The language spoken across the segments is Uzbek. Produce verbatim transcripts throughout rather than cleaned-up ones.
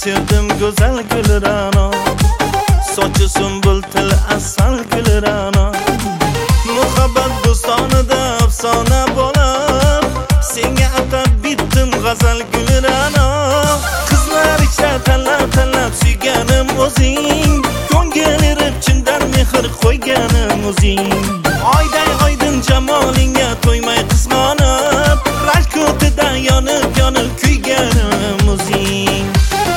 sevdim go'zal gulrano, sochi sumbul til asal gulrano. Muhabbat bo'stonida afsona bo'lib, senga atab bitdim g'azal gulrano. Qizlar ichra tanlab tanlab suyganim o'zing, ko'ngil erib chindan mehr qo'yganim o'zing. Oyday oydin jamolingga to'ymay qizg'onib, rashk o'tida yonib yonib kuyganim o'zing.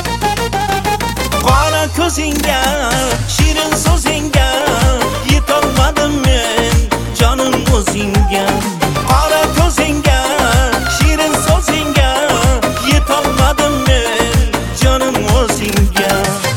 Qora ko'zingga, shirin so'zingga yetolmadim men jonim o'zingga. Qora ko'zingga, shirin so'zingga yetolmadim men jonim o'zingga.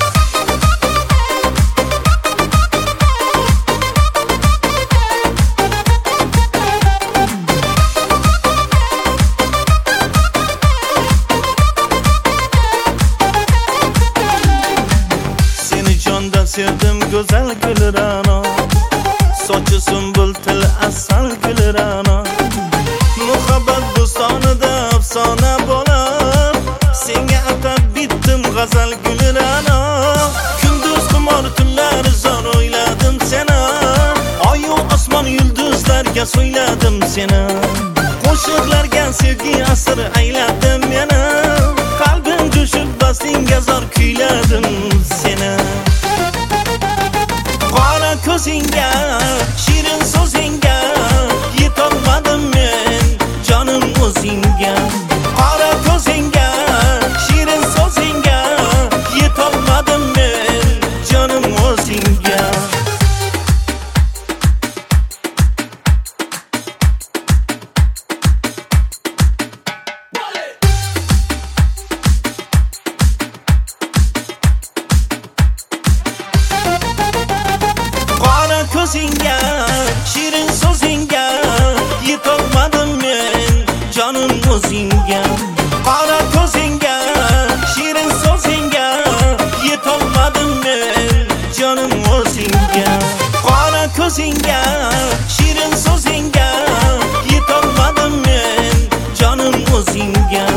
Sevdim go'zal gulrano, sochi sumbul til asal gulrano. Muhabbat bo'stonida afsona bo'lib, senga atab bitdim g'azal gulrano. Kunduz xumor tunlar zor o'yladim seni, oyu osmon yulduzlarga so'yladim seni. Qo'shiqlarga sevgi asr ayladim meni, qalbim jo'shib bastingga zor kuyladim seni. Qora ko'zingga, shirin so'zingga yetolmadim men jonim o'zingga. Qora ko'zingga, shirin so'zingga yetolmadim men jonim o'zingga. Ko'zingga, shirin so'zingga yetolmadim men jonim o'zingga. Qora ko'zingga, shirin so'zingga yetolmadim men jonim o'zingga. Qora ko'zingga, shirin so'zingga yetolmadim men jonim o'zingga.